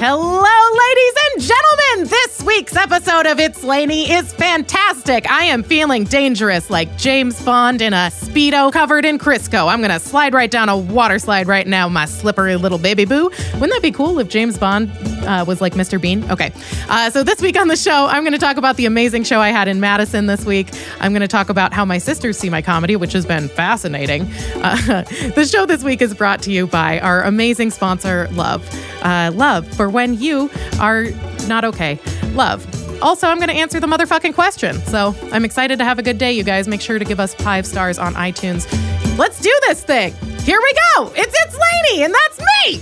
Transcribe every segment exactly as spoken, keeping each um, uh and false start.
Hello, ladies and gentlemen! This week's episode of It's Lainey is fantastic. I am feeling dangerous like James Bond in a Speedo covered in Crisco. I'm gonna slide right down a water slide right now, my slippery little baby boo. Wouldn't that be cool if James Bond uh, was like Mister Bean? Okay, uh, so this week on the show, I'm gonna talk about the amazing show I had in Madison this week. I'm gonna talk about how my sisters see my comedy, which has been fascinating. Uh, the show this week is brought to you by our amazing sponsor, Love. Uh, love for when you are not okay. Love. Also, I'm going to answer the motherfucking question. So I'm excited to have a good day, you guys. Make sure to give us five stars on iTunes. Let's do this thing. Here we go. It's It's Lainey, and that's me.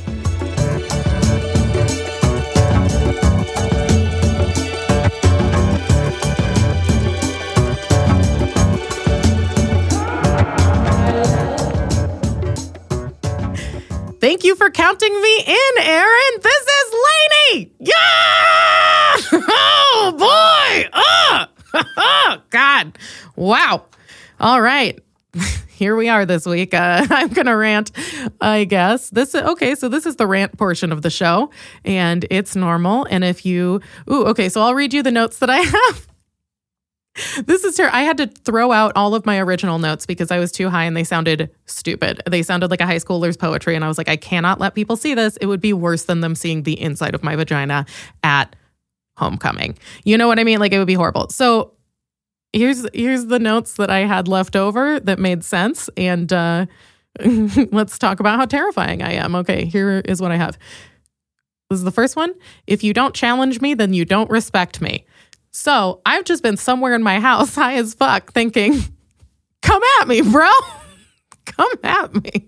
Thank you for counting me in, Aaron. This is Lainey. Yeah! Oh, boy. Oh, God. Wow. All right. Here we are this week. Uh, I'm going to rant, I guess. This Okay, so this is the rant portion of the show, and it's normal. And if you... Ooh, okay, so I'll read you the notes that I have. This is terrible. I had to throw out all of my original notes because I was too high and they sounded stupid. They sounded like a high schooler's poetry. And I was like, I cannot let people see this. It would be worse than them seeing the inside of my vagina at homecoming. You know what I mean? Like, it would be horrible. So here's here's the notes that I had left over that made sense. And uh, let's talk about how terrifying I am. Okay, here is what I have. This is the first one. If you don't challenge me, then you don't respect me. So I've just been somewhere in my house high as fuck thinking, come at me, bro. Come at me.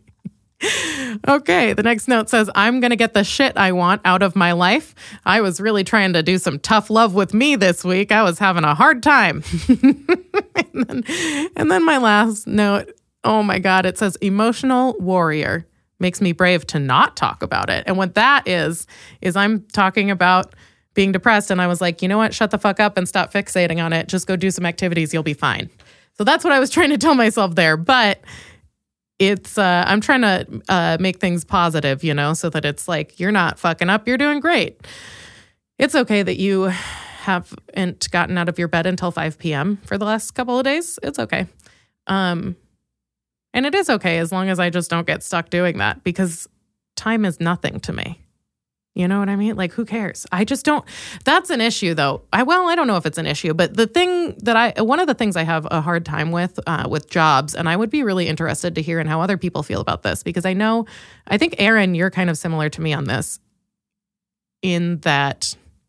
Okay, the next note says, I'm going to get the shit I want out of my life. I was really trying to do some tough love with me this week. I was having a hard time. and, then, and then my last note, oh my God, it says emotional warrior. Makes me brave to not talk about it. And what that is, is I'm talking about being depressed. And I was like, you know what? Shut the fuck up and stop fixating on it. Just go do some activities. You'll be fine. So that's what I was trying to tell myself there. But it's, uh, I'm trying to uh, make things positive, you know, so that it's like, you're not fucking up. You're doing great. It's okay that you haven't gotten out of your bed until five p.m. for the last couple of days. It's okay. Um, and it is okay as long as I just don't get stuck doing that, because time is nothing to me. You know what I mean? Like, who cares? I just don't. That's an issue, though. I well, I don't know if it's an issue, but the thing that I, one of the things I have a hard time with, uh, with jobs, and I would be really interested to hear in how other people feel about this, because I know, I think, Aaron, you're kind of similar to me on this, in that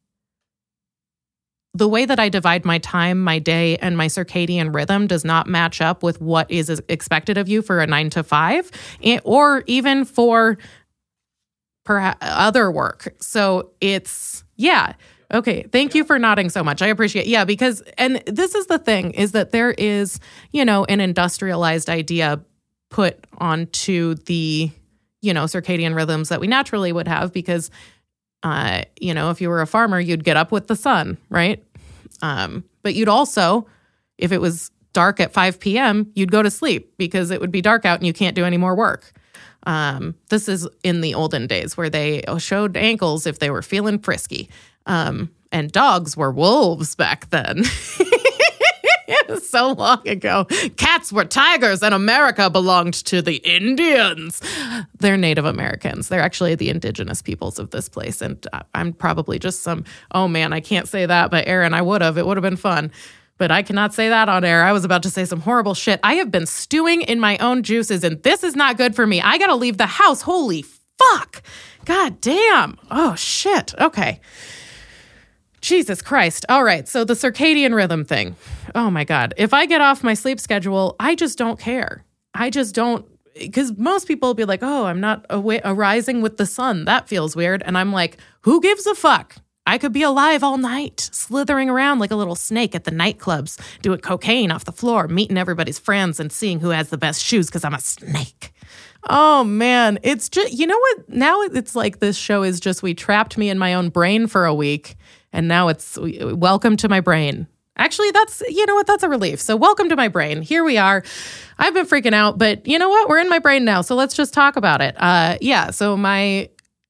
the way that I divide my time, my day, and my circadian rhythm does not match up with what is expected of you for a nine to five, or even for perhaps other work. So it's, yeah. Okay. Thank you for nodding so much. I appreciate it. Yeah, because, and this is the thing, is that there is, you know, an industrialized idea put onto the, you know, circadian rhythms that we naturally would have because, uh, you know, if you were a farmer, you'd get up with the sun, right? Um, but you'd also, if it was dark at five p.m., you'd go to sleep because it would be dark out and you can't do any more work. Um, this is in the olden days where they showed ankles if they were feeling frisky. Um, and dogs were wolves back then. It was so long ago. Cats were tigers and America belonged to the Indians. They're Native Americans. They're actually the indigenous peoples of this place. And I'm probably just some, oh man, I can't say that, but Aaron, I would have. It would have been fun. But I cannot say that on air. I was about to say some horrible shit. I have been stewing in my own juices, and this is not good for me. I got to leave the house. Holy fuck. God damn. Oh, shit. Okay. Jesus Christ. All right. So the circadian rhythm thing. Oh, my God. If I get off my sleep schedule, I just don't care. I just don't. Because most people will be like, oh, I'm not awa- arising with the sun. That feels weird. And I'm like, who gives a fuck? I could be alive all night, slithering around like a little snake at the nightclubs, doing cocaine off the floor, meeting everybody's friends and seeing who has the best shoes because I'm a snake. Oh, man. It's just, you know what? Now it's like this show is just, we trapped me in my own brain for a week. And now it's welcome to my brain. Actually, that's, you know what? That's a relief. So welcome to my brain. Here we are. I've been freaking out, but you know what? We're in my brain now. So let's just talk about it. Uh, yeah. So my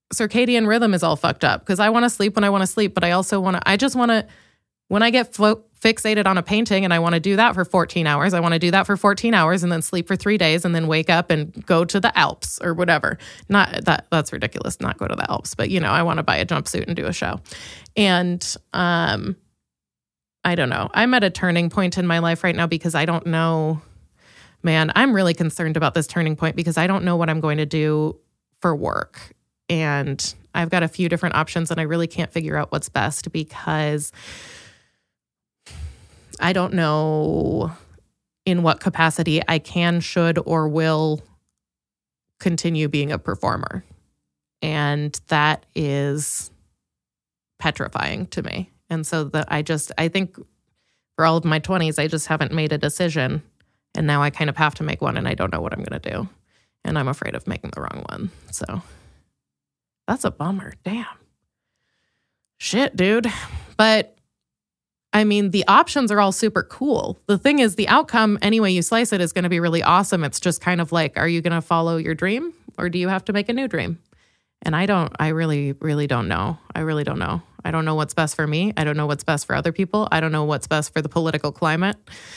circadian rhythm is all fucked up because I want to sleep when I want to sleep, but I also want to, I just want to, when I get fo- fixated on a painting and I want to do that for fourteen hours, I want to do that for fourteen hours and then sleep for three days and then wake up and go to the Alps or whatever. Not that that's ridiculous, not go to the Alps, but you know, I want to buy a jumpsuit and do a show. And um, I don't know. I'm at a turning point in my life right now because I don't know, man, I'm really concerned about this turning point because I don't know what I'm going to do for work. And I've got a few different options and I really can't figure out what's best because I don't know in what capacity I can, should, or will continue being a performer. And that is petrifying to me. And so that I just, I think for all of my twenties, I just haven't made a decision. And now I kind of have to make one and I don't know what I'm going to do. And I'm afraid of making the wrong one. So that's a bummer. Damn. Shit, dude. But I mean, the options are all super cool. The thing is, the outcome, any way you slice it, is going to be really awesome. It's just kind of like, are you going to follow your dream or do you have to make a new dream? And I don't, I really, really don't know. I really don't know. I don't know what's best for me. I don't know what's best for other people. I don't know what's best for the political climate.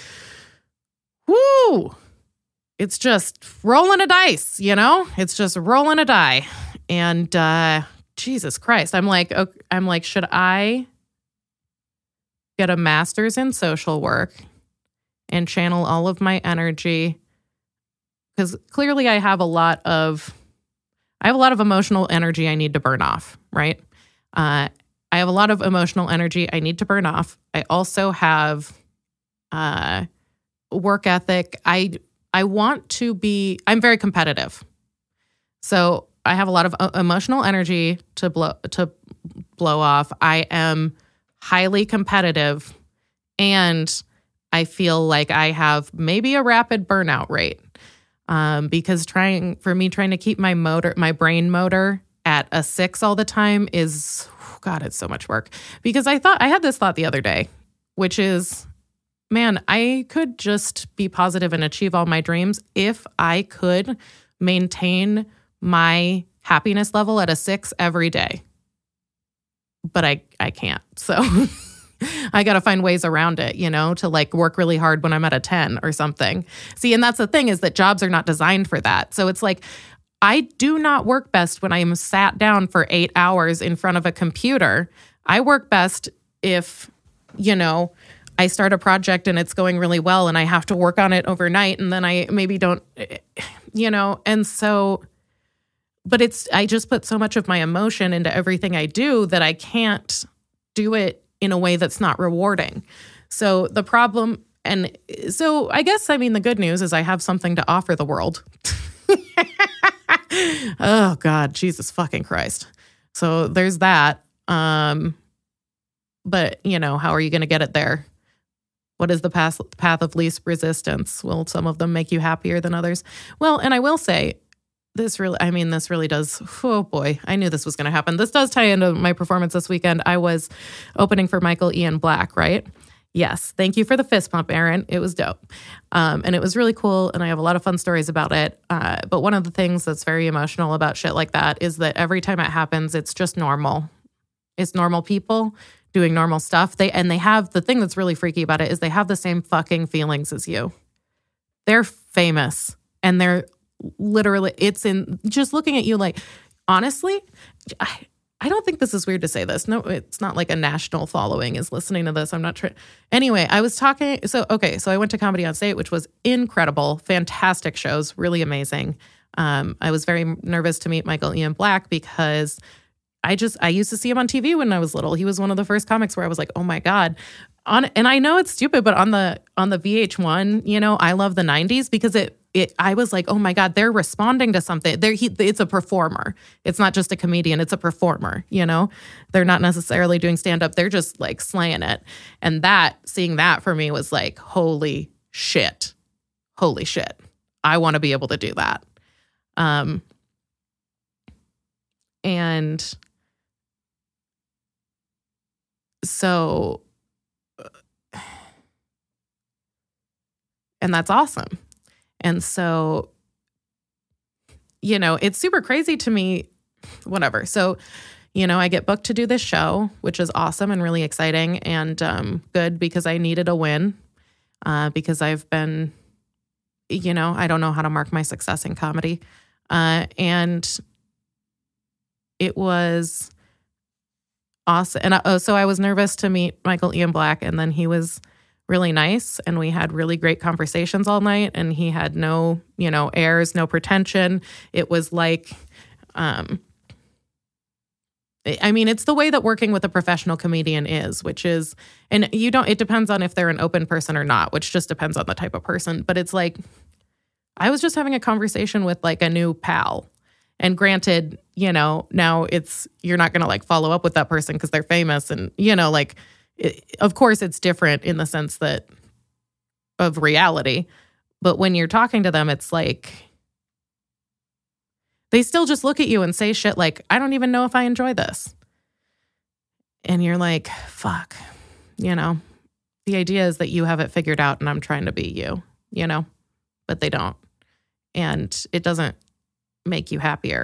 Woo! It's just rolling a dice, you know? It's just rolling a die. And uh, Jesus Christ, I'm like, okay, I'm like, should I get a master's in social work and channel all of my energy? Because clearly I have a lot of, I have a lot of emotional energy I need to burn off, right? Uh, I have a lot of emotional energy I need to burn off. I also have uh, work ethic. I I want to be, I'm very competitive. So I have a lot of emotional energy to blow to blow off. I am highly competitive, and I feel like I have maybe a rapid burnout rate um, because trying for me trying to keep my motor, my brain motor at a six all the time is, God, it's so much work. Because I thought I had this thought the other day, which is, man, I could just be positive and achieve all my dreams if I could maintain my happiness level at a six every day. But I, I can't. So I got to find ways around it, you know, to like work really hard when I'm at a ten or something. See, and that's the thing is that jobs are not designed for that. So it's like, I do not work best when I am sat down for eight hours in front of a computer. I work best if, you know, I start a project and it's going really well and I have to work on it overnight and then I maybe don't, you know, and so, but it's, I just put so much of my emotion into everything I do that I can't do it in a way that's not rewarding. So the problem, and so I guess, I mean, the good news is I have something to offer the world. Oh God, Jesus fucking Christ. So there's that. Um, but you know, how are you going to get it there? What is the path, path of least resistance? Will some of them make you happier than others? Well, and I will say this really, I mean, this really does, oh boy, I knew this was going to happen. This does tie into my performance this weekend. I was opening for Michael Ian Black, right? Yes. Thank you for the fist pump, Aaron. It was dope. Um, and it was really cool. And I have a lot of fun stories about it. Uh, but one of the things that's very emotional about shit like that is that every time it happens, it's just normal. It's normal people doing normal stuff. They and they have, the thing that's really freaky about it is they have the same fucking feelings as you. They're famous and they're literally, it's in just looking at you like, honestly, I, I don't think this is weird to say this. No, it's not like a national following is listening to this. I'm not sure. Anyway, I was talking. So, okay. So I went to Comedy on State, which was incredible. Fantastic shows. Really amazing. Um, I was very nervous to meet Michael Ian Black because I just, I used to see him on T V when I was little. He was one of the first comics where I was like, oh my God. On, and I know it's stupid, but on the, on the V H one, you know, I love the nineties because it, it, I was like, oh my God, they're responding to something. They're, he, it's a performer. It's not just a comedian. It's a performer, you know? They're not necessarily doing stand-up. They're just like slaying it. And that, seeing that for me was like, holy shit. Holy shit. I want to be able to do that. Um, and so, and that's awesome. And so, you know, it's super crazy to me whatever. So, you know, I get booked to do this show, which is awesome and really exciting and um, good because I needed a win uh, because I've been, you know, I don't know how to mark my success in comedy. Uh, and it was awesome. And I, oh, so I was nervous to meet Michael Ian Black, and then he was really nice, and we had really great conversations all night, and he had no, you know, airs, no pretension. It was like, um, I mean, it's the way that working with a professional comedian is, which is, and you don't, it depends on if they're an open person or not, which just depends on the type of person. But it's like, I was just having a conversation with like a new pal. And granted, you know, now it's, you're not going to like follow up with that person because they're famous. And, you know, like, it, of course it's different in the sense that of reality. But when you're talking to them, it's like, they still just look at you and say shit like, I don't even know if I enjoy this. And you're like, fuck, you know, the idea is that you have it figured out and I'm trying to be you, you know, but they don't. And it doesn't make you happier.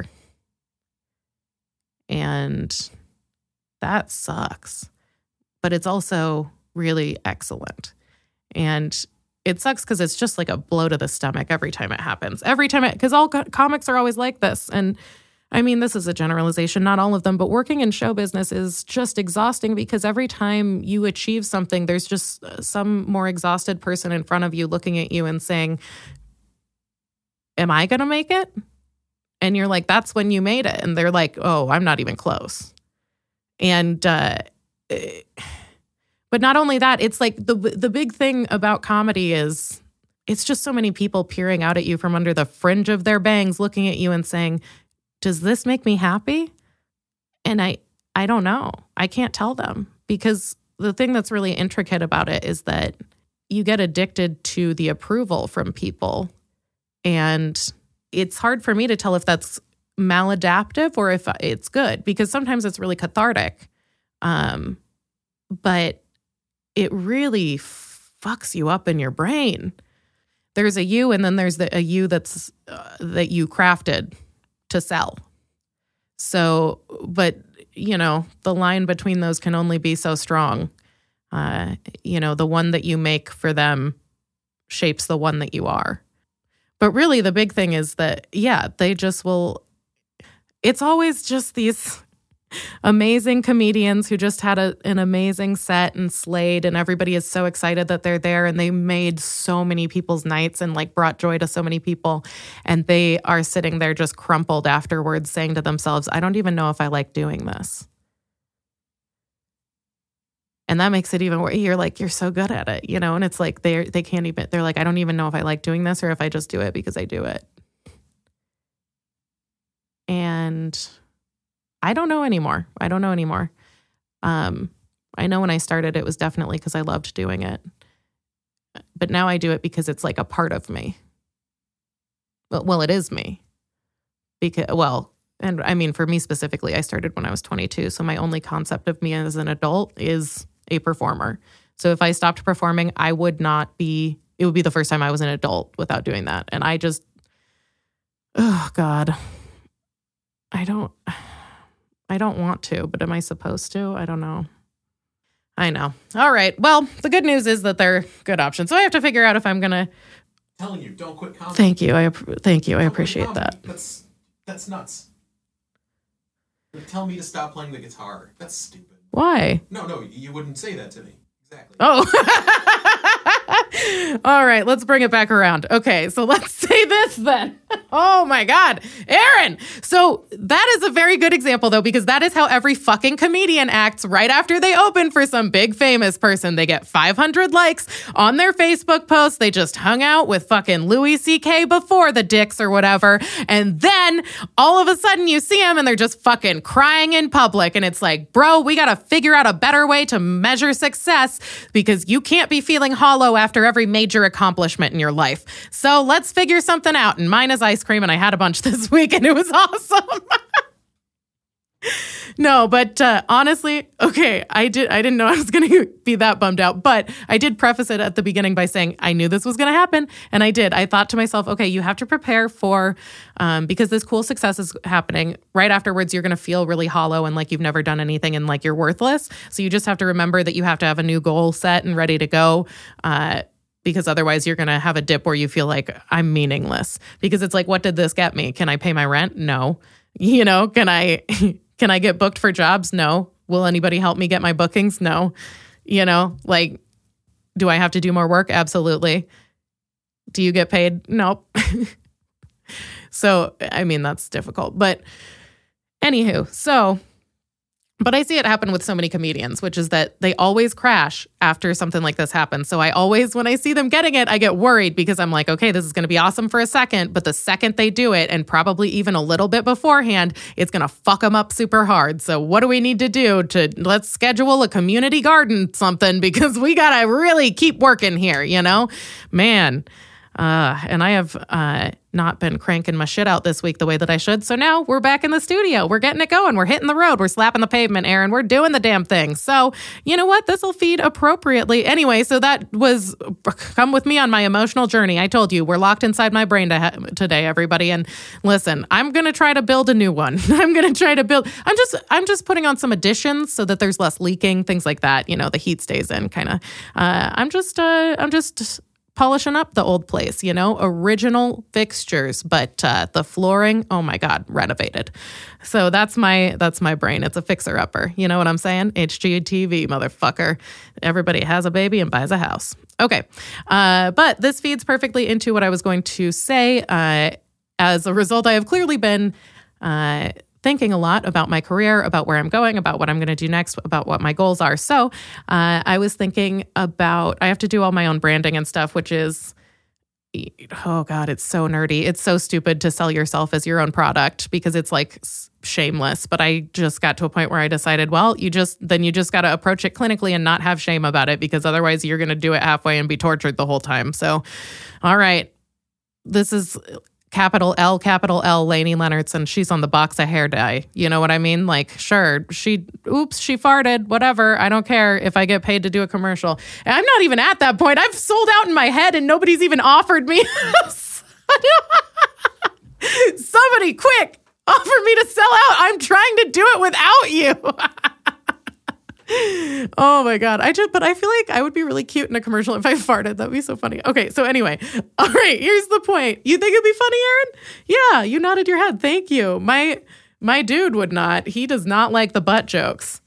And that sucks. But it's also really excellent. And it sucks because it's just like a blow to the stomach every time it happens. Every time it, because all co- comics are always like this. And I mean, this is a generalization, not all of them, but working in show business is just exhausting because every time you achieve something, there's just some more exhausted person in front of you looking at you and saying, am I going to make it? And you're like, that's when you made it. And they're like, oh, I'm not even close. And, uh, but not only that, it's like the the big thing about comedy is it's just so many people peering out at you from under the fringe of their bangs, looking at you and saying, does this make me happy? And I, I don't know. I can't tell them because the thing that's really intricate about it is that you get addicted to the approval from people. And it's hard for me to tell if that's maladaptive or if it's good because sometimes it's really cathartic. Um, but it really fucks you up in your brain. There's a you, and then there's the, a you that's uh, that you crafted to sell. So, but you know, the line between those can only be so strong. Uh, you know, the one that you make for them shapes the one that you are. But really, the big thing is that, yeah, they just will. It's always just these amazing comedians who just had a, an amazing set and slayed, and everybody is so excited that they're there, and they made so many people's nights and like brought joy to so many people, and they are sitting there just crumpled afterwards saying to themselves, I don't even know if I like doing this. And that makes it even worse. You're like, you're so good at it, you know? And it's like, they they can't even, they're like, I don't even know if I like doing this or if I just do it because I do it. And I don't know anymore. I don't know anymore. Um, I know when I started, it was definitely because I loved doing it. But now I do it because it's like a part of me. Well, well, it is me. Because, well, and I mean, for me specifically, I started when I was twenty-two. So my only concept of me as an adult is a performer. So if I stopped performing, I would not be, it would be the first time I was an adult without doing that. And I just, oh God, I don't, I don't want to, but am I supposed to? I don't know. I know. All right. Well, the good news is that they're good options. So I have to figure out if I'm going to. Telling you, don't quit comedy. Thank you. I Thank you. I appreciate that. That's, that's nuts. Tell me to stop playing the guitar. That's stupid. Why? No, no, you wouldn't say that to me. Exactly. Oh. All right, let's bring it back around. Okay, so let's say this then. Oh my God, Aaron. So that is a very good example though, because that is how every fucking comedian acts right after they open for some big famous person. They get five hundred likes on their Facebook post. They just hung out with fucking Louis C K before the dicks or whatever. And then all of a sudden you see them and they're just fucking crying in public. And it's like, bro, we got to figure out a better way to measure success because you can't be feeling hollow after every major accomplishment in your life. So let's figure something out. And mine is ice cream, and I had a bunch this week, and it was awesome. No, but uh, honestly, okay, I did. I didn't know I was going to be that bummed out, but I did preface it at the beginning by saying I knew this was going to happen, and I did. I thought to myself, okay, you have to prepare for um, because this cool success is happening. Right afterwards, you're going to feel really hollow and like you've never done anything and like you're worthless. So you just have to remember that you have to have a new goal set and ready to go. Uh, Because otherwise you're going to have a dip where you feel like I'm meaningless. Because it's like, what did this get me? Can I pay my rent? No. You know, can I can I get booked for jobs? No. Will anybody help me get my bookings? No. You know, like, do I have to do more work? Absolutely. Do you get paid? Nope. So, I mean, that's difficult. But anywho, so... But I see it happen with so many comedians, which is that they always crash after something like this happens. So I always, when I see them getting it, I get worried because I'm like, okay, this is going to be awesome for a second. But the second they do it, and probably even a little bit beforehand, it's going to fuck them up super hard. So what do we need to do to, let's schedule a community garden something because we got to really keep working here, you know? Man. Uh, and I have uh, not been cranking my shit out this week the way that I should. So now we're back in the studio. We're getting it going. We're hitting the road. We're slapping the pavement, Aaron. We're doing the damn thing. So you know what? This will feed appropriately. Anyway, so that was, come with me on my emotional journey. I told you, we're locked inside my brain to ha- today, everybody. And listen, I'm going to try to build a new one. I'm going to try to build, I'm just, I'm just putting on some additions so that there's less leaking, things like that. You know, the heat stays in kind of, uh, I'm just, uh, I'm just, polishing up the old place, you know, original fixtures, but uh, the flooring, oh my God, renovated. So that's my that's my brain. It's a fixer-upper. You know what I'm saying? H G T V, motherfucker. Everybody has a baby and buys a house. Okay. Uh, but this feeds perfectly into what I was going to say. Uh, as a result, I have clearly been uh, thinking a lot about my career, about where I'm going, about what I'm going to do next, about what my goals are. So uh, I was thinking about, I have to do all my own branding and stuff, which is, oh God, it's so nerdy. It's so stupid to sell yourself as your own product because it's like shameless. But I just got to a point where I decided, well, you just, then you just got to approach it clinically and not have shame about it because otherwise you're going to do it halfway and be tortured the whole time. So, all right, this is capital L, capital L, Lainey Leonardson. She's on the box of hair dye. You know what I mean? Like, sure, she, oops, she farted, whatever. I don't care if I get paid to do a commercial. And I'm not even at that point. I've sold out in my head and nobody's even offered me. Somebody quick, offer me to sell out. I'm trying to do it without you. Oh my God. I just, but I feel like I would be really cute in a commercial if I farted. That'd be so funny. Okay. So anyway, all right, here's the point. You think it'd be funny, Aaron? Yeah. You nodded your head. Thank you. My, my dude would not. He does not like the butt jokes.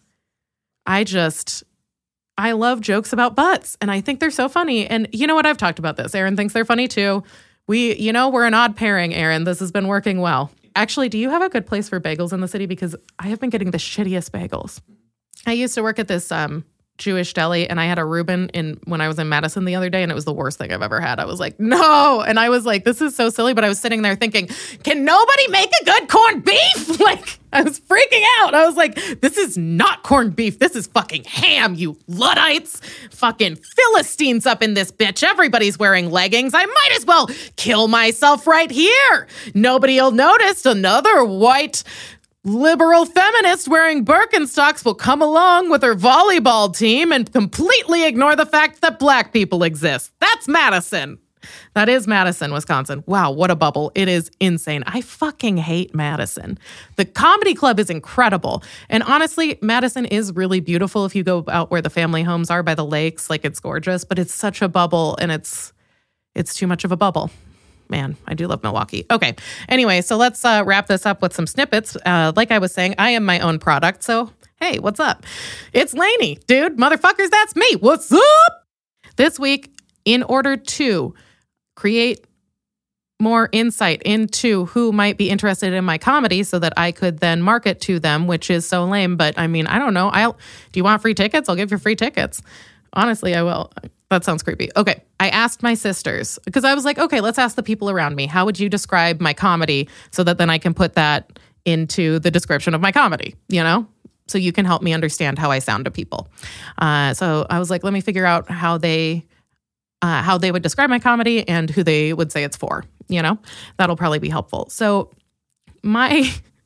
I just, I love jokes about butts and I think they're so funny. And you know what? I've talked about this. Aaron thinks they're funny too. We, you know, we're an odd pairing, Aaron. This has been working well. Actually, do you have a good place for bagels in the city? Because I have been getting the shittiest bagels. I used to work at this um, Jewish deli, and I had a Reuben in when I was in Madison the other day, and it was the worst thing I've ever had. I was like, no. And I was like, this is so silly. But I was sitting there thinking, can nobody make a good corned beef? Like, I was freaking out. I was like, this is not corned beef. This is fucking ham, you Luddites. Fucking Philistines up in this bitch. Everybody's wearing leggings. I might as well kill myself right here. Nobody'll notice. Another white liberal feminist wearing Birkenstocks will come along with her volleyball team and completely ignore the fact that black people exist. That's Madison. That is Madison, Wisconsin. Wow, what a bubble. It is insane. I fucking hate Madison. The comedy club is incredible. And honestly, Madison is really beautiful if you go out where the family homes are by the lakes. Like, it's gorgeous, but it's such a bubble and it's it's too much of a bubble. Man, I do love Milwaukee. Okay. Anyway, so let's uh, wrap this up with some snippets. Uh, like I was saying, I am my own product. So, hey, what's up? It's Lainey, dude. Motherfuckers, that's me. What's up? This week, in order to create more insight into who might be interested in my comedy so that I could then market to them, which is so lame. But I mean, I don't know. I'll. Do you want free tickets? I'll give you free tickets. Honestly, I will. That sounds creepy. Okay. I asked my sisters because I was like, okay, let's ask the people around me. How would you describe my comedy so that then I can put that into the description of my comedy, you know? So you can help me understand how I sound to people. Uh, so I was like, let me figure out how they, uh, how they would describe my comedy and who they would say it's for, you know? That'll probably be helpful. So my...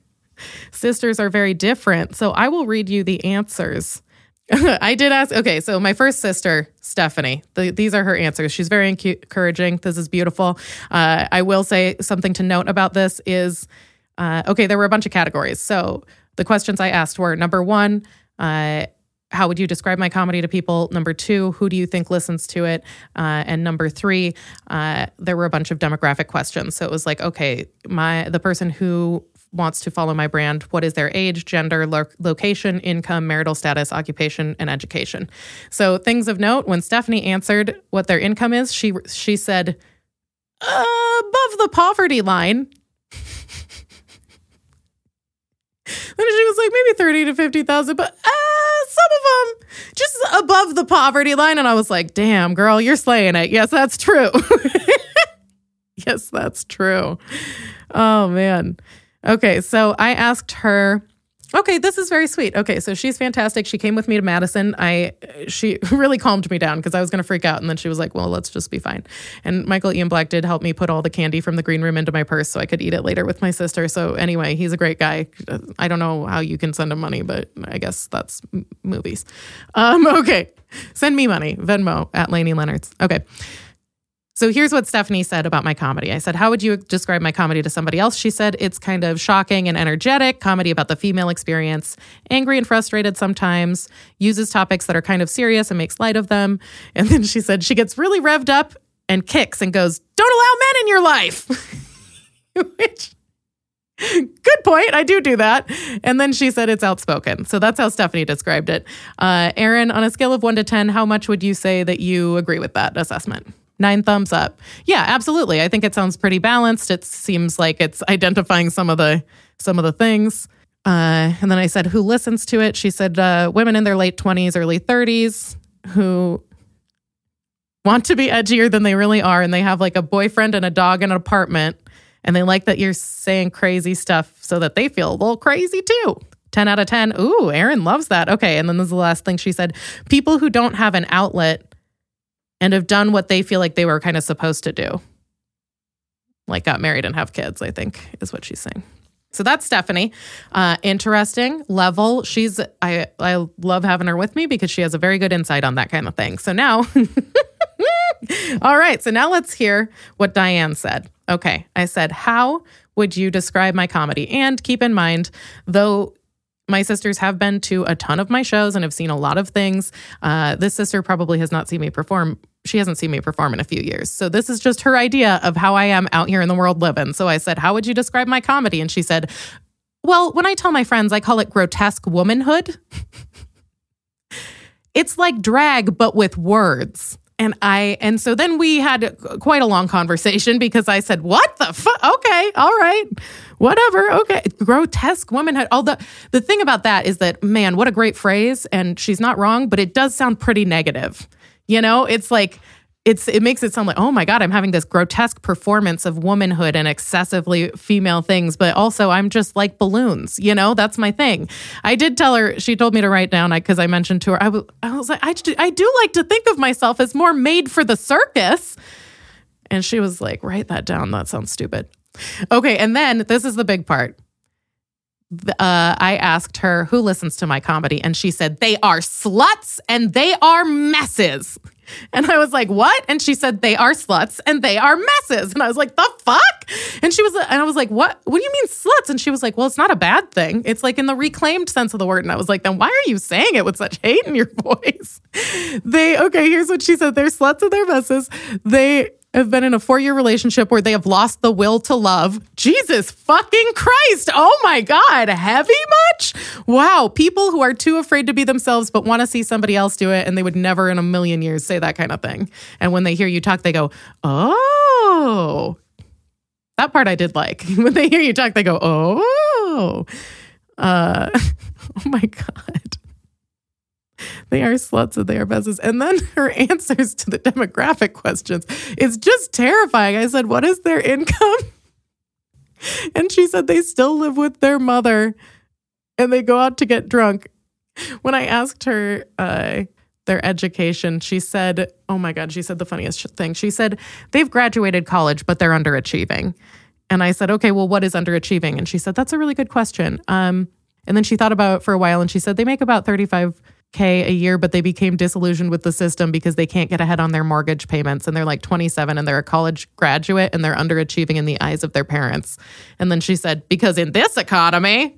sisters are very different. So I will read you the answers. I did ask. Okay, so my first sister, Stephanie, the, these are her answers. She's very encouraging. This is beautiful. Uh, I will say something to note about this is, uh, okay, there were a bunch of categories. So the questions I asked were, number one, uh, how would you describe my comedy to people? Number two, who do you think listens to it? Uh, and number three, uh, there were a bunch of demographic questions. So it was like, okay, my the person who wants to follow my brand, what is their age, gender, lo- location, income, marital status, occupation, and education? So things of note, when Stephanie answered what their income is, she she said, uh, above the poverty line. Then she was like, maybe thirty to fifty thousand, but uh, some of them just above the poverty line. And I was like, damn, girl, you're slaying it. Yes, that's true. Yes, that's true. Oh, man. Okay, so I asked her, okay, this is very sweet. Okay, so she's fantastic. She came with me to Madison. I She really calmed me down because I was going to freak out. And then she was like, well, let's just be fine. And Michael Ian Black did help me put all the candy from the green room into my purse so I could eat it later with my sister. So anyway, he's a great guy. I don't know how you can send him money, but I guess that's m- movies. Um, okay, send me money. Venmo at Lainey Leonards. Okay. So here's what Stephanie said about my comedy. I said, how would you describe my comedy to somebody else? She said, it's kind of shocking and energetic, comedy about the female experience, angry and frustrated sometimes, uses topics that are kind of serious and makes light of them. And then she said, she gets really revved up and kicks and goes, don't allow men in your life. Which, good point. I do do that. And then she said it's outspoken. So that's how Stephanie described it. Uh, Aaron, on a scale of one to ten, how much would you say that you agree with that assessment? Nine thumbs up. Yeah, absolutely. I think it sounds pretty balanced. It seems like it's identifying some of the some of the things. Uh, and then I said, who listens to it? She said, uh, women in their late twenties, early thirties who want to be edgier than they really are. And they have like a boyfriend and a dog and an apartment. And they like that you're saying crazy stuff so that they feel a little crazy too. ten out of ten. Ooh, Aaron loves that. Okay. And then this is the last thing she said. People who don't have an outlet and have done what they feel like they were kind of supposed to do. Like got married and have kids, I think is what she's saying. So that's Stephanie. Uh, interesting level. She's, I, I love having her with me because she has a very good insight on that kind of thing. So now, all right. So now let's hear what Diane said. Okay. I said, how would you describe my comedy? And keep in mind, though, my sisters have been to a ton of my shows and have seen a lot of things. Uh, this sister probably has not seen me perform. She hasn't seen me perform in a few years. So this is just her idea of how I am out here in the world living. So I said, how would you describe my comedy? And she said, well, when I tell my friends, I call it grotesque womanhood. It's like drag, but with words. And I, and so then we had quite a long conversation because I said, what the fuck? Okay. All right. Whatever. Okay. Grotesque womanhood. All the, the thing about that is that, man, what a great phrase. And she's not wrong, but it does sound pretty negative. You know, it's like, it's, it makes it sound like, oh my God, I'm having this grotesque performance of womanhood and excessively female things, but also I'm just like balloons, you know, that's my thing. I did tell her, she told me to write down, because I, I mentioned to her, I, w- I was like, I, I do like to think of myself as more made for the circus. And she was like, write that down. That sounds stupid. Okay. And then this is the big part. Uh, I asked her who listens to my comedy, and she said, they are sluts and they are messes. And I was like, what? And she said, they are sluts and they are messes. And I was like, the fuck? And she was, and I was like, what? What do you mean sluts? And she was like, well, it's not a bad thing. It's like in the reclaimed sense of the word. And I was like, then why are you saying it with such hate in your voice? They, okay, here's what she said. They're sluts and they're messes. They have been in a four-year relationship where they have lost the will to love. Jesus fucking Christ. Oh my God. Heavy much? Wow. People who are too afraid to be themselves but want to see somebody else do it, and they would never in a million years say that kind of thing. And when they hear you talk, they go, oh. That part I did like. When they hear you talk, they go, oh. Uh, oh my God. They are sluts and they are messes. And then her answers to the demographic questions is just terrifying. I said, what is their income? And she said they still live with their mother and they go out to get drunk. When I asked her uh, their education, she said, oh my God, she said the funniest thing. She said, they've graduated college, but they're underachieving. And I said, okay, well, what is underachieving? And she said, that's a really good question. Um, and then she thought about it for a while and she said, they make about thirty-five K a year, but they became disillusioned with the system because they can't get ahead on their mortgage payments. And they're like twenty-seven and they're a college graduate and they're underachieving in the eyes of their parents. And then she said, because in this economy,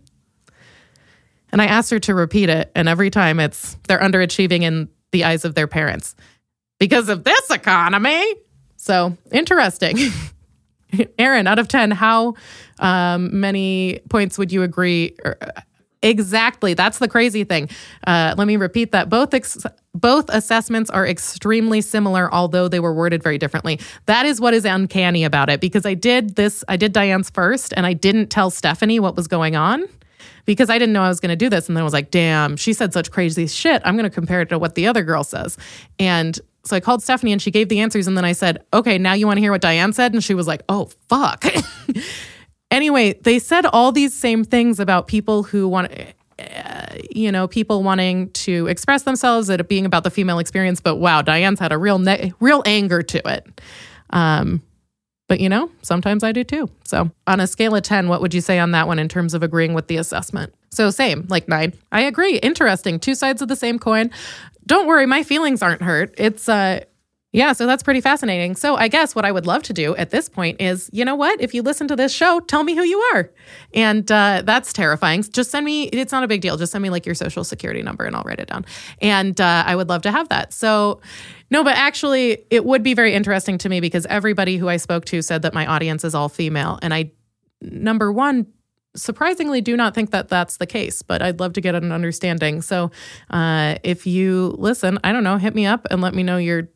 and I asked her to repeat it. And every time it's, they're underachieving in the eyes of their parents because of this economy. So interesting. Aaron, out of ten, how um, many points would you agree? Or, exactly. That's the crazy thing. Uh, let me repeat that. Both ex- both assessments are extremely similar, although they were worded very differently. That is what is uncanny about it, because I did this, I did Diane's first, and I didn't tell Stephanie what was going on because I didn't know I was going to do this. And then I was like, damn, she said such crazy shit. I'm going to compare it to what the other girl says. And so I called Stephanie and she gave the answers. And then I said, okay, now you want to hear what Diane said? And she was like, oh, fuck. Anyway, they said all these same things about people who want, uh, you know, people wanting to express themselves, it being about the female experience. But wow, Diane's had a real, ne- real anger to it. Um, but you know, sometimes I do too. So on a scale of ten, what would you say on that one in terms of agreeing with the assessment? So same, like nine. I agree. Interesting. Two sides of the same coin. Don't worry, my feelings aren't hurt. It's, uh, yeah, so that's pretty fascinating. So I guess what I would love to do at this point is, you know what? If you listen to this show, tell me who you are. And uh, that's terrifying. Just send me, it's not a big deal. Just send me like your social security number and I'll write it down. And uh, I would love to have that. So no, but actually it would be very interesting to me because everybody who I spoke to said that my audience is all female. And I, number one, surprisingly do not think that that's the case, but I'd love to get an understanding. So uh, if you listen, I don't know, hit me up and let me know your...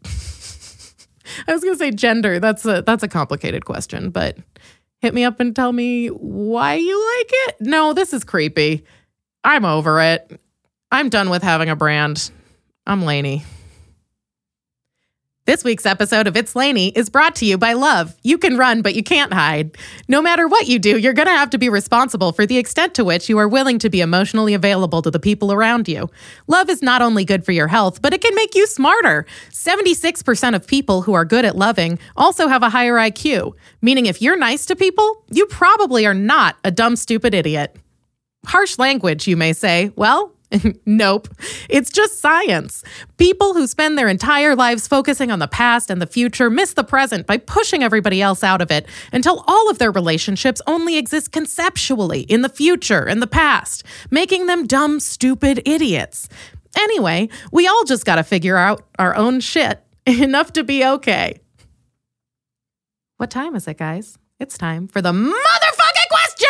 I was going to say gender. That's a that's a complicated question, but hit me up and tell me why you like it. No, this is creepy. I'm over it. I'm done with having a brand. I'm Lainey. This week's episode of It's Lainey is brought to you by Love. You can run, but you can't hide. No matter what you do, you're going to have to be responsible for the extent to which you are willing to be emotionally available to the people around you. Love is not only good for your health, but it can make you smarter. seventy-six percent of people who are good at loving also have a higher I Q, meaning if you're nice to people, you probably are not a dumb, stupid idiot. Harsh language, you may say. Well, nope. It's just science. People who spend their entire lives focusing on the past and the future miss the present by pushing everybody else out of it until all of their relationships only exist conceptually in the future and the past, making them dumb, stupid idiots. Anyway, we all just got to figure out our own shit enough to be okay. What time is it, guys? It's time for the motherfucking question!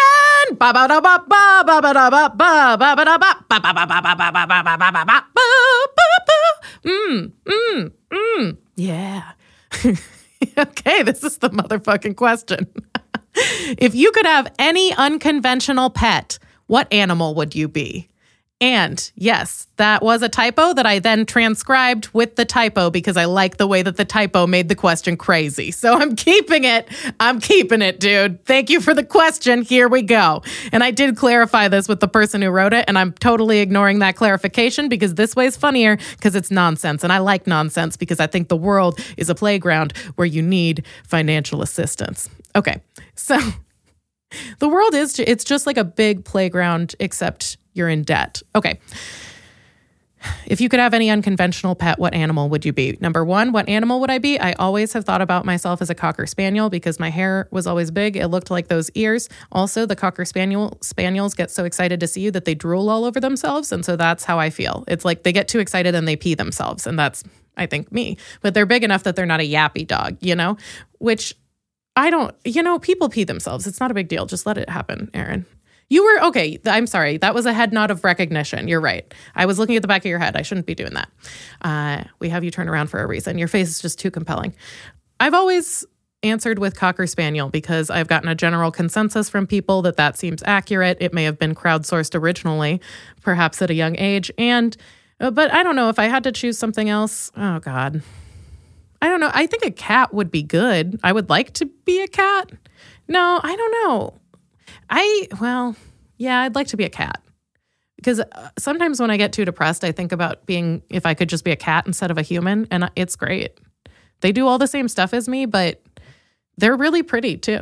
Mm, mm, mm. Yeah. Okay, this is the motherfucking question. If you could have any unconventional pet, what animal would you be? And yes, that was a typo that I then transcribed with the typo because I like the way that the typo made the question crazy. So I'm keeping it. I'm keeping it, dude. Thank you for the question. Here we go. And I did clarify this with the person who wrote it, and I'm totally ignoring that clarification because this way is funnier because it's nonsense. And I like nonsense because I think the world is a playground where you need financial assistance. Okay, so the world is, it's just like a big playground, except you're in debt. Okay. If you could have any unconventional pet, what animal would you be? Number one, what animal would I be? I always have thought about myself as a Cocker Spaniel because my hair was always big. It looked like those ears. Also, the Cocker Spaniel Spaniels get so excited to see you that they drool all over themselves. And so that's how I feel. It's like they get too excited and they pee themselves. And that's, I think, me. But they're big enough that they're not a yappy dog, you know? Which I don't, you know, people pee themselves. It's not a big deal. Just let it happen, Aaron. You were, okay, I'm sorry. That was a head nod of recognition. You're right. I was looking at the back of your head. I shouldn't be doing that. Uh, we have you turned around for a reason. Your face is just too compelling. I've always answered with Cocker Spaniel because I've gotten a general consensus from people that that seems accurate. It may have been crowdsourced originally, perhaps at a young age. And, uh, but I don't know if I had to choose something else. Oh, God. I don't know. I think a cat would be good. I would like to be a cat. No, I don't know. I, well, yeah, I'd like to be a cat because sometimes when I get too depressed, I think about being, if I could just be a cat instead of a human, and it's great. They do all the same stuff as me, but they're really pretty too.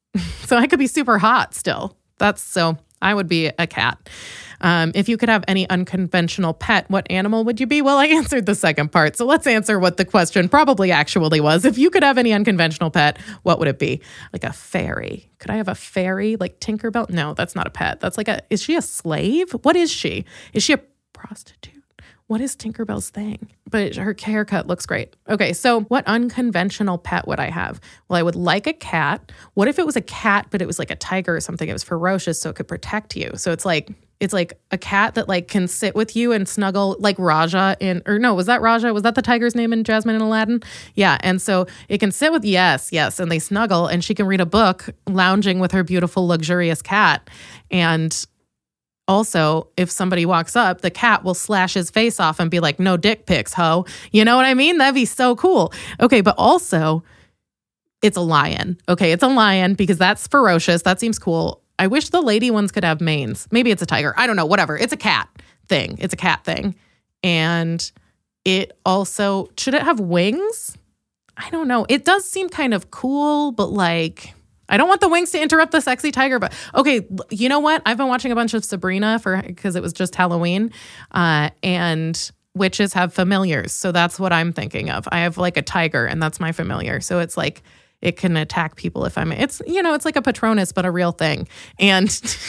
So I could be super hot still. That's so I would be a cat. Um, if you could have any unconventional pet, what animal would you be? Well, I answered the second part. So let's answer what the question probably actually was. If you could have any unconventional pet, what would it be? Like a fairy. Could I have a fairy like Tinkerbell? No, that's not a pet. That's like a, is she a slave? What is she? Is she a prostitute? What is Tinkerbell's thing? But her haircut looks great. Okay, so what unconventional pet would I have? Well, I would like a cat. What if it was a cat, but it was like a tiger or something? It was ferocious, so it could protect you. So it's like it's like a cat that like can sit with you and snuggle, like Raja in, or no, was that Raja? Was that the tiger's name in Jasmine and Aladdin? Yeah, and so it can sit with, yes, yes, and they snuggle, and she can read a book lounging with her beautiful, luxurious cat. And also, if somebody walks up, the cat will slash his face off and be like, no dick pics, ho. You know what I mean? That'd be so cool. Okay, but also, it's a lion. Okay, it's a lion because that's ferocious. That seems cool. I wish the lady ones could have manes. Maybe it's a tiger. I don't know, whatever. It's a cat thing. It's a cat thing. And it also, should it have wings? I don't know. It does seem kind of cool, but like, I don't want the wings to interrupt the sexy tiger, but okay, you know what? I've been watching a bunch of Sabrina for because it was just Halloween, uh, and witches have familiars. So that's what I'm thinking of. I have like a tiger, and that's my familiar. So it's like it can attack people if I'm, it's, you know, it's like a Patronus, but a real thing. And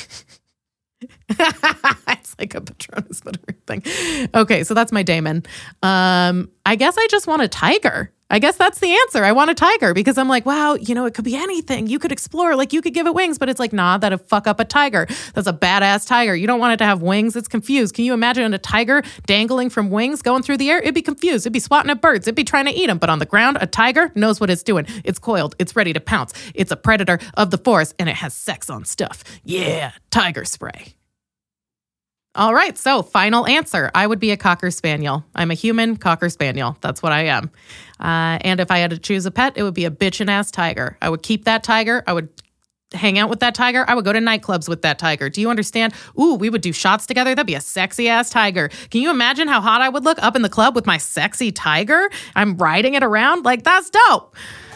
it's like a Patronus, but a real thing. Okay, so that's my Damon. Um, I guess I just want a tiger. I guess that's the answer. I want a tiger because I'm like, wow, you know, it could be anything. You could explore, like you could give it wings, but it's like, nah, that'd fuck up a tiger. That's a badass tiger. You don't want it to have wings. It's confused. Can you imagine a tiger dangling from wings going through the air? It'd be confused. It'd be swatting at birds. It'd be trying to eat them. But on the ground, a tiger knows what it's doing. It's coiled. It's ready to pounce. It's a predator of the forest and it has sex on stuff. Yeah, tiger spray. All right, so final answer. I would be a Cocker Spaniel. I'm a human Cocker Spaniel. That's what I am. Uh, and if I had to choose a pet, it would be a bitchin' ass tiger. I would keep that tiger. I would hang out with that tiger. I would go to nightclubs with that tiger. Do you understand? Ooh, we would do shots together. That'd be a sexy ass tiger. Can you imagine how hot I would look up in the club with my sexy tiger? I'm riding it around. Like, that's dope.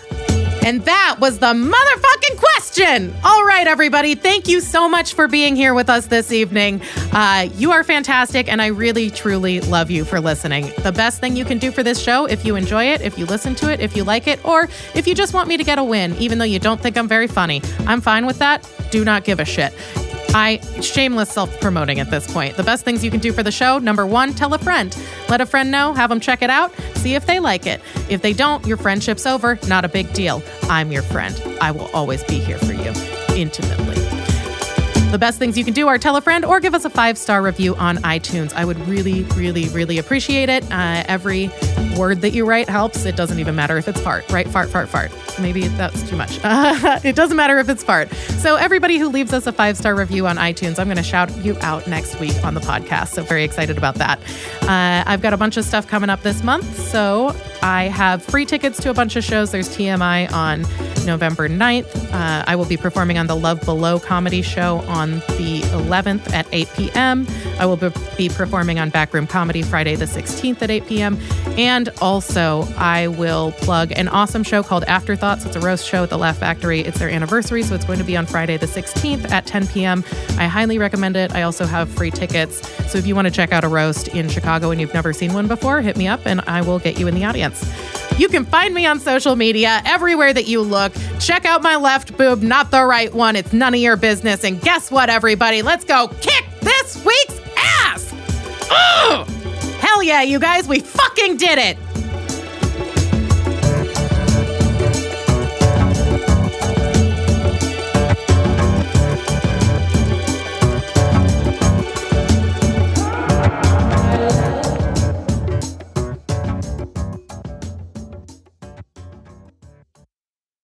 And that was the motherfucking question. All right, everybody. Thank you so much for being here with us this evening. Uh, you are fantastic, and I really, truly love you for listening. The best thing you can do for this show, if you enjoy it, if you listen to it, if you like it, or if you just want me to get a win, even though you don't think I'm very funny, I'm fine with that. Do not give a shit. I shameless self-promoting at this point. The best things you can do for the show, number one, tell a friend. Let a friend know, have them check it out, see if they like it. If they don't, your friendship's over. Not a big deal. I'm your friend. I will always be here for you, intimately. The best things you can do are tell a friend or give us a five-star review on iTunes. I would really, really, really appreciate it. Uh, every word that you write helps. It doesn't even matter if it's fart, right? Fart, fart, fart. Maybe that's too much. Uh, it doesn't matter if it's fart. So everybody who leaves us a five-star review on iTunes, I'm going to shout you out next week on the podcast. So very excited about that. Uh, I've got a bunch of stuff coming up this month. So I have free tickets to a bunch of shows. There's T M I on November ninth. Uh, I will be performing on the Love Below comedy show on the eleventh at eight p.m. I will be performing on Backroom Comedy Friday the sixteenth at eight p.m. And also, I will plug an awesome show called Afterthoughts. It's a roast show at the Laugh Factory. It's their anniversary, so it's going to be on Friday the sixteenth at ten p.m. I highly recommend it. I also have free tickets. So if you want to check out a roast in Chicago and you've never seen one before, hit me up and I will get you in the audience. You can find me on social media everywhere that you look. Check out my left boob, not the right one. It's none of your business. And guess what, everybody? Let's go kick this week's ass! Ugh! Hell yeah, you guys. We fucking did it.